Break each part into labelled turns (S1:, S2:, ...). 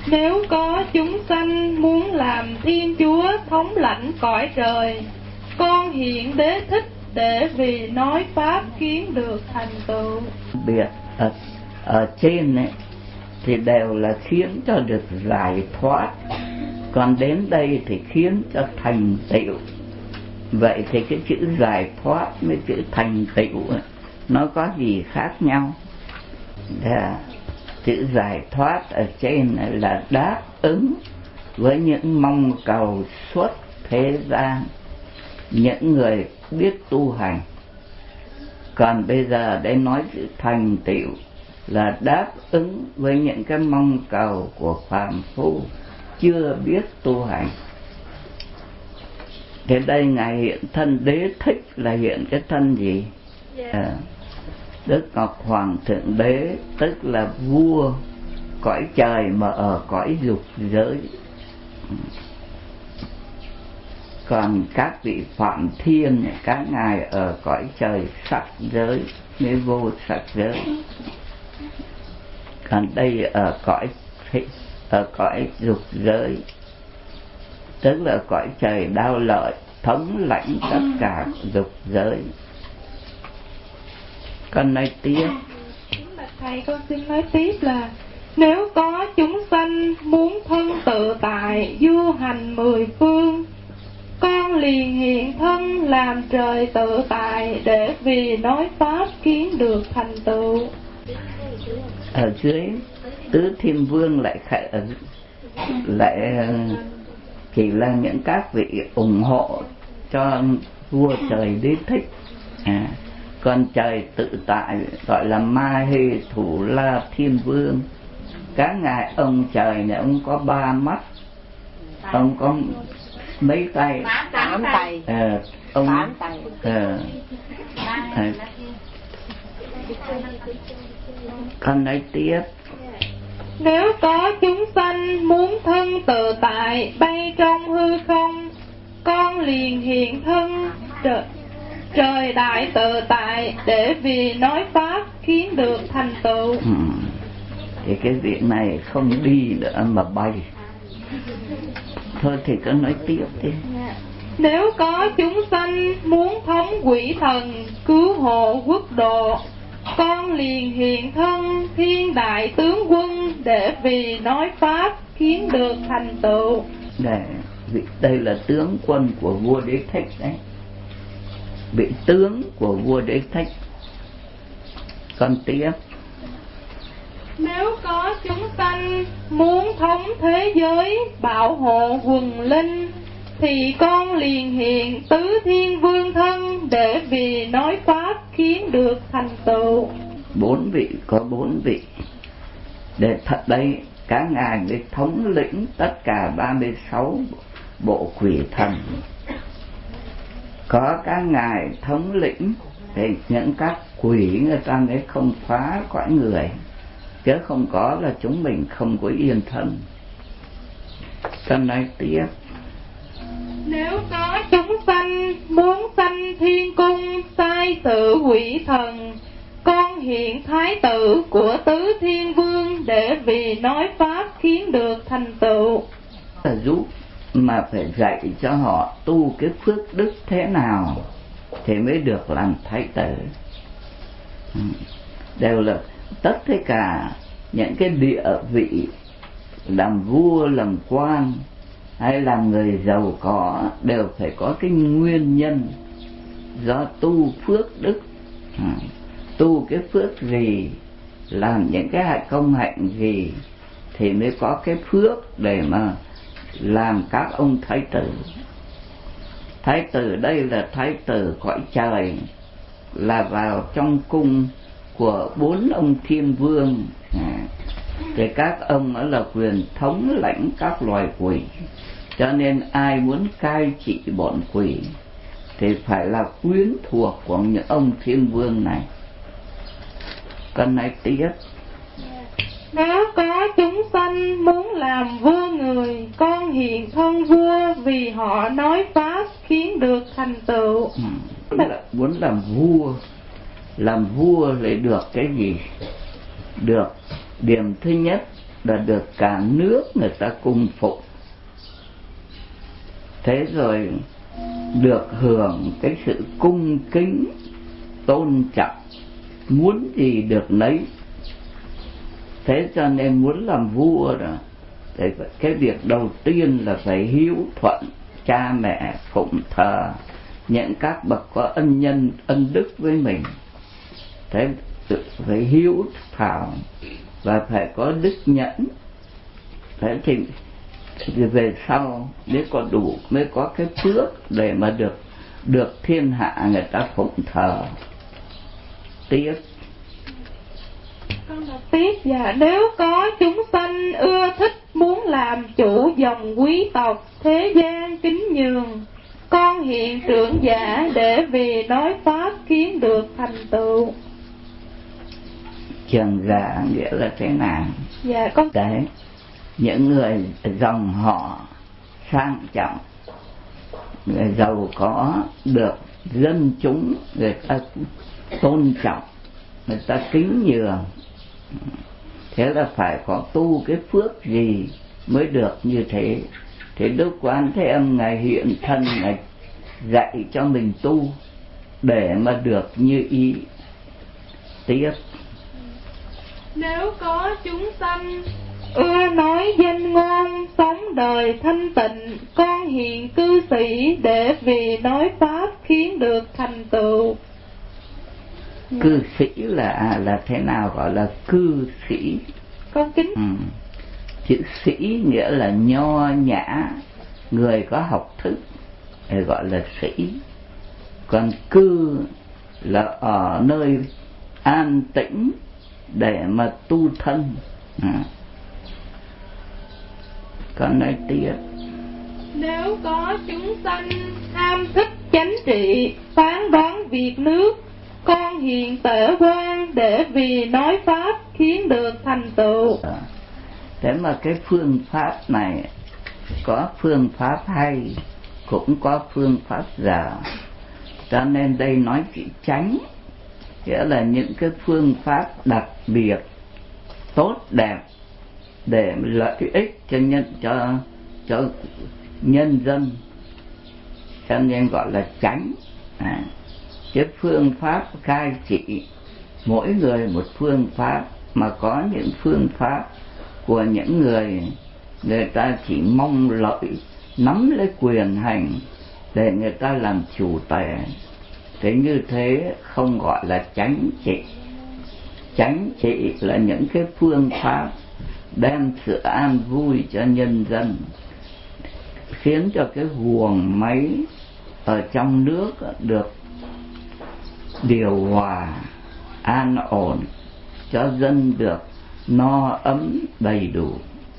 S1: Nếu có chúng sanh muốn làm Thiên Chúa thống lãnh cõi trời, con hiện đế thích để vì nói pháp kiến được thành tựu.
S2: Biệt ở trên ấy, thì đều là khiến cho được giải thoát, còn đến đây thì khiến cho thành tựu. Vậy thì cái chữ giải thoát với chữ thành tựu ấy, nó có gì khác nhau? Chữ giải thoát ở trên là đáp ứng với những mong cầu suốt thế gian, những người biết tu hành. Còn bây giờ đây nói chữ thành tựu là đáp ứng với những cái mong cầu của phàm phu chưa biết tu hành. Thế đây Ngài hiện thân đế thích là hiện cái thân gì? Đức Ngọc Hoàng Thượng Đế, tức là vua cõi trời mà ở cõi dục giới. Còn các vị Phạm Thiên, các ngài ở cõi trời sắc giới với vô sắc giới. Còn đây ở cõi dục giới, tức là cõi trời đao lợi, thống lãnh tất cả dục giới. Con nói tiếp.
S1: Thầy, con xin nói tiếp là nếu có chúng sanh muốn thân tự tại du hành mười phương, con liền hiện thân làm trời tự tại để vì nói pháp kiến được thành tựu.
S2: Ở dưới Tứ Thiên Vương lại chỉ là những các vị ủng hộ cho vua trời đế thích. Còn trời tự tại gọi là Ma Hê Thủ La Thiên Vương. Các ngài ông trời này ông có 3 mắt, ông có mấy tay?
S3: 8 tay.
S2: Ông
S3: 8 tay.
S2: Con nói tiếp.
S1: Nếu có chúng sanh muốn thân tự tại bay trong hư không, con liền hiện thân trời đại tự tại để vì nói pháp khiến được thành tựu.
S2: Thì cái việc này không đi nữa mà bay. Thôi thì cứ nói tiếp đi.
S1: Nếu có chúng sanh muốn thống quỷ thần cứu hộ quốc độ, con liền hiện thân thiên đại tướng quân để vì nói pháp khiến được thành tựu.
S2: Đây là tướng quân của vua Đế Thích đấy, vị tướng của vua Đế Thích. Con tiếp.
S1: Nếu có chúng sanh muốn thống thế giới bảo hộ quần linh, thì con liền hiện tứ thiên vương thân để vì nói pháp khiến được thành tựu.
S2: 4 vị, có 4 vị. Để thật đây các ngài mới thống lĩnh tất cả 36 bộ quỷ thần. Có các ngài thống lĩnh thì những các quỷ người ta mới không phá cõi người, chứ không có là chúng mình không có yên thân. Con nói tiếp.
S1: Nếu có chúng sanh muốn sanh thiên cung sai sự quỷ thần, con hiện thái tử của tứ thiên vương để vì nói pháp khiến được thành tựu.
S2: Giúp mà phải dạy cho họ tu cái phước đức thế nào thì mới được làm thái tử. Đều là tất cả những cái địa vị làm vua, làm quan hay làm người giàu có đều phải có cái nguyên nhân do tu phước đức. Tu cái phước gì, làm những cái công hạnh gì thì mới có cái phước để mà làm các ông thái tử. Thái tử đây là thái tử cõi trời, là vào trong cung của 4 ông thiên vương. Thì các ông đó là quyền thống lãnh các loài quỷ, cho nên ai muốn cai trị bọn quỷ thì phải là quyến thuộc của những ông thiên vương này. Con nói tiếp.
S1: Nếu có chúng sanh muốn làm vua người, con hiện thân vua vì họ nói pháp khiến được thành tựu.
S2: Muốn làm vua lại được cái gì? Được điểm thứ nhất là được cả nước người ta cung phụng. Thế rồi được hưởng cái sự cung kính tôn trọng, muốn gì được nấy. Thế cho nên muốn làm vua đó, thì cái việc đầu tiên là phải hiếu thuận cha mẹ, phụng thờ những các bậc có ân nhân ân đức với mình. Thế phải hiếu thảo và phải có đức nhẫn. Thế thì về sau nếu có đủ mới có cái phước để mà được thiên hạ người ta phụng thờ. Tiếp.
S1: Con đọc tiếp. Và nếu có chúng sanh ưa thích muốn làm chủ dòng quý tộc, thế gian kính nhường, con hiện trưởng giả để vì nói pháp khiến được thành tựu.
S2: Trưởng giả nghĩa là thế nào?
S1: Dạ con.
S2: Đấy, những người dòng họ sang trọng, người giàu có, được dân chúng người ta tôn trọng, người ta kính nhường. Thế là phải có tu cái phước gì mới được như thế. Thế Đức Quán Thế Âm Ngài hiện thân, Ngài dạy cho mình tu để mà được như ý. Tiếp.
S1: Nếu có chúng sanh ưa nói danh ngôn, sống đời thanh tịnh, con hiện cư sĩ để vì nói pháp khiến được thành tựu.
S2: Cư sĩ là thế nào gọi là cư sĩ?
S1: Con kính.
S2: Chữ sĩ nghĩa là nho nhã, người có học thức, gọi là sĩ. Còn cư là ở nơi an tĩnh để mà tu thân. Con nói tiếp.
S1: Nếu có chúng sanh tham thích chánh trị, phán đoán việc nước, con hiện tể quan để vì nói pháp khiến được thành tựu.
S2: Thế mà cái phương pháp này có phương pháp hay, cũng có phương pháp dở. Cho nên đây nói chữ chánh, nghĩa là những cái phương pháp đặc biệt, tốt đẹp để lợi ích cho nhân dân, cho nên gọi là chánh. Cái phương pháp cai trị, mỗi người một phương pháp, mà có những phương pháp của những người ta chỉ mong lợi, nắm lấy quyền hành để người ta làm chủ tể. Thế như thế không gọi là chánh trị. Chánh trị là những cái phương pháp đem sự an vui cho nhân dân, khiến cho cái guồng máy ở trong nước được điều hòa, an ổn, cho dân được no ấm đầy đủ.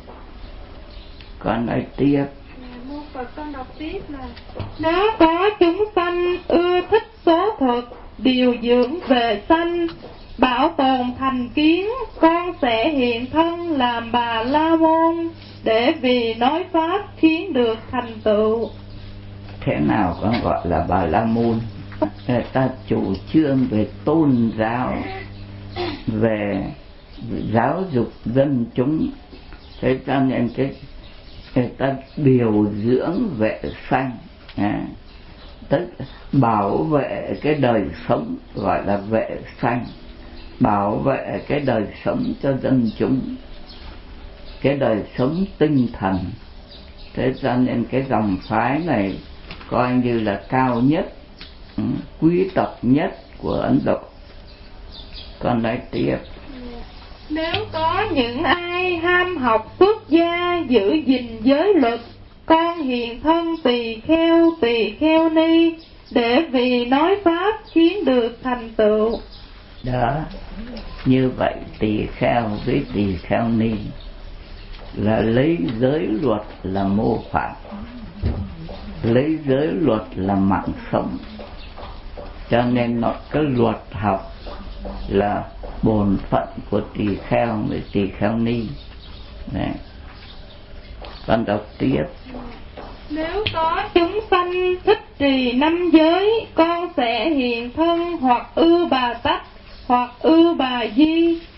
S2: Con nói tiếp.
S1: Mô Phật, con đọc tiếp là: nếu có chúng sanh ưa thích số thực, điều dưỡng về sanh, bảo tồn thành kiến, con sẽ hiện thân làm Bà La Môn để vì nói pháp khiến được thành tựu.
S2: Thế nào con gọi là Bà La Môn? Người ta chủ trương về tôn giáo, về giáo dục dân chúng. Thế cho nên người ta điều dưỡng vệ sanh, tức bảo vệ cái đời sống, gọi là vệ sanh, bảo vệ cái đời sống cho dân chúng, cái đời sống tinh thần. Thế cho nên cái dòng phái này coi như là cao nhất, quý tộc nhất của Ấn Độ. Con nói tiếp.
S1: Nếu có những ai ham học xuất gia, giữ gìn giới luật, con hiện thân tỳ kheo ni để vì nói pháp khiến được thành tựu.
S2: Đó, như vậy tỳ kheo với tỳ kheo ni là lấy giới luật là mô phạm, lấy giới luật là mạng sống. Cho nên nó cái luật học là bổn phận của tỳ kheo với tỳ kheo ni. Đấy. Con đọc tiếp.
S1: Nếu có chúng sanh thích trì 5 giới, con sẽ hiện thân hoặc ư Bà Tắc, hoặc ư Bà Di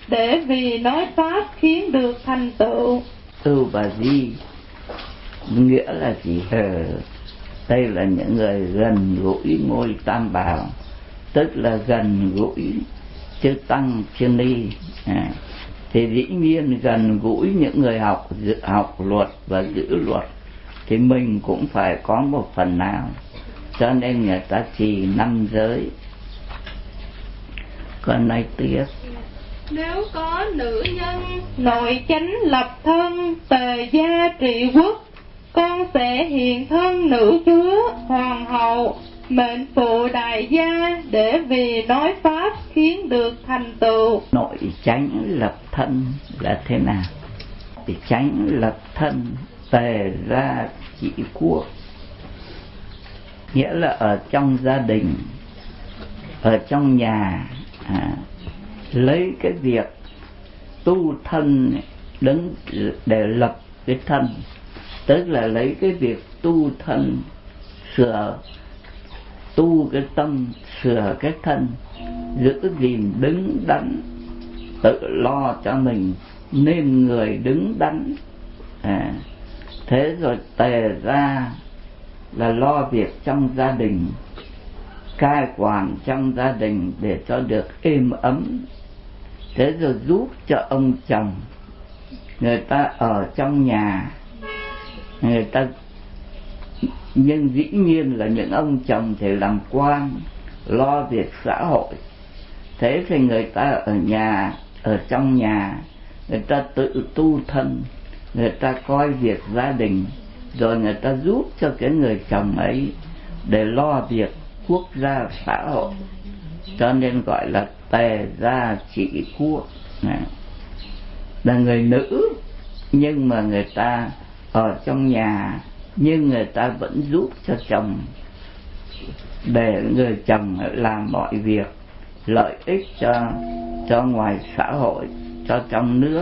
S1: để vì nói pháp khiến được thành tựu.
S2: Bà Di nghĩa là gì? Đây là những người gần gũi ngôi Tam Bảo, tức là gần gũi chư Tăng chư Ni. Thì dĩ nhiên gần gũi những người học luật và giữ luật thì mình cũng phải có một phần nào, cho nên người ta trì 5 giới. Còn nói tiếp:
S1: nếu có nữ nhân nội chánh lập thân, tề gia trị quốc, con sẽ hiện thân nữ chúa hoàng hậu, mệnh phụ đại gia, để vì nói pháp khiến được thành tựu.
S2: Nội chánh lập thân là thế nào? Thì chánh lập thân, tề gia trị quốc, nghĩa là ở trong gia đình, ở trong nhà, lấy cái việc tu thân đứng để lập cái thân, tức là lấy cái việc tu thân tu cái tâm, sửa cái thân, giữ gìn đứng đắn, tự lo cho mình nên người đứng đắn. Thế rồi tề ra là lo việc trong gia đình, cai quản trong gia đình để cho được êm ấm. Thế rồi giúp cho ông chồng, người ta ở trong nhà, người ta, nhưng dĩ nhiên là những ông chồng thì làm quan, lo việc xã hội. Thế thì người ta ở nhà, ở trong nhà, người ta tự tu thân, người ta coi việc gia đình, rồi người ta giúp cho cái người chồng ấy để lo việc quốc gia xã hội, cho nên gọi là tề gia trị quốc. Là người nữ nhưng mà người ta ở trong nhà, nhưng người ta vẫn giúp cho chồng, để người chồng làm mọi việc lợi ích cho ngoài xã hội, cho trong nước.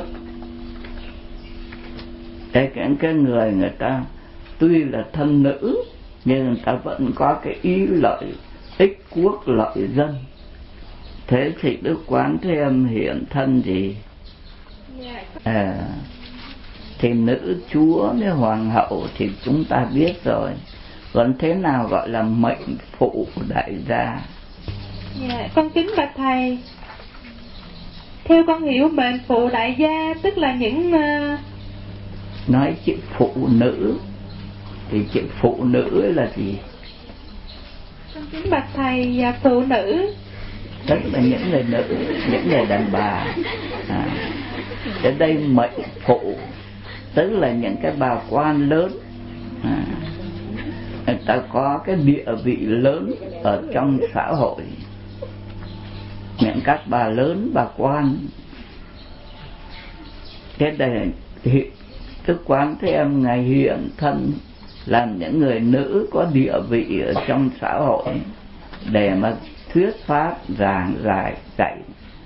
S2: Cái người ta tuy là thân nữ nhưng người ta vẫn có cái ý lợi ích quốc lợi dân. Thế thì Đức Quán Thế Âm hiện thân gì? Thì nữ chúa với hoàng hậu thì chúng ta biết rồi. Còn thế nào gọi là mệnh phụ đại gia?
S1: Con kính bạch thầy, theo con hiểu mệnh phụ đại gia tức là những
S2: nói chữ phụ nữ thì chữ phụ nữ là gì?
S1: Con kính bạch thầy, phụ nữ
S2: tức là những người nữ, những người đàn bà. Ở đây mệnh phụ tức là những cái bà quan lớn, người ta có cái địa vị lớn ở trong xã hội, những các bà lớn, bà quan. Cái đây Đức Quán Thế Âm ngài hiện thân làm những người nữ có địa vị ở trong xã hội để mà thuyết pháp giảng giải dạy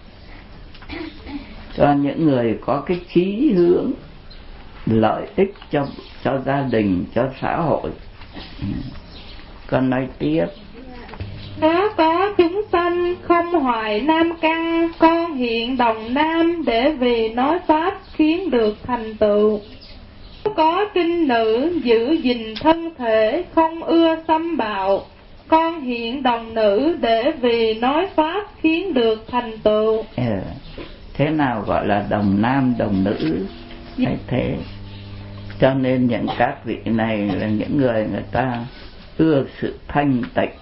S2: cho những người có cái chí hướng lợi ích cho gia đình, cho xã hội. Con nói tiếp:
S1: nếu có chúng sanh không hoài nam căn, con hiện đồng nam, để vì nói pháp khiến được thành tựu. Có trinh nữ giữ gìn thân thể, không ưa xâm bạo, con hiện đồng nữ, để vì nói pháp khiến được thành tựu.
S2: Thế nào gọi là đồng nam đồng nữ? Hay thế. Cho nên những các vị này là những người ta ưa sự thanh tịnh,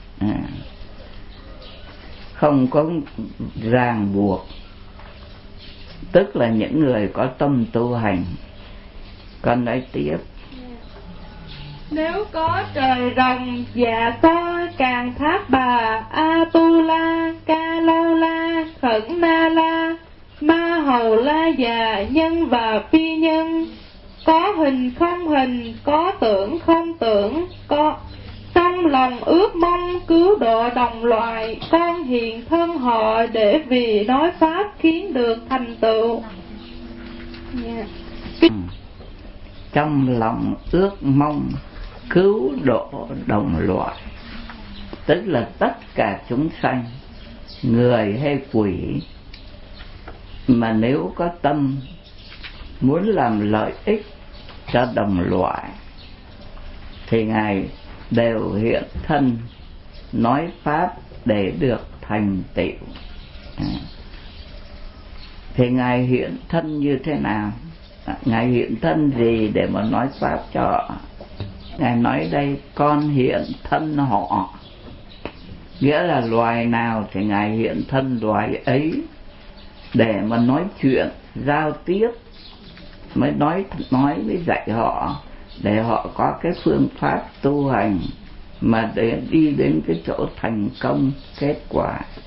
S2: không có ràng buộc, tức là những người có tâm tu hành. Con nói tiếp:
S1: nếu có trời rồng dạ to, càng tháp bà, Atula, Ca Lô La, Khẩn Na La, Ma Hầu La Già, nhân và phi nhân, có hình không hình, có tưởng không tưởng, có trong lòng ước mong cứu độ đồng loại, con hiện thân họ, để vì nói pháp khiến được thành tựu.
S2: Trong lòng ước mong cứu độ đồng loại, tức là tất cả chúng sanh, người hay quỷ, mà nếu có tâm muốn làm lợi ích cho đồng loại thì Ngài đều hiện thân nói pháp để được thành tựu. Thì Ngài hiện thân như thế nào? Ngài hiện thân gì để mà nói pháp cho họ? Ngài nói đây, con hiện thân họ, nghĩa là loài nào thì Ngài hiện thân loài ấy để mà nói chuyện, giao tiếp, mới nói mới dạy họ, để họ có cái phương pháp tu hành mà để đi đến cái chỗ thành công kết quả.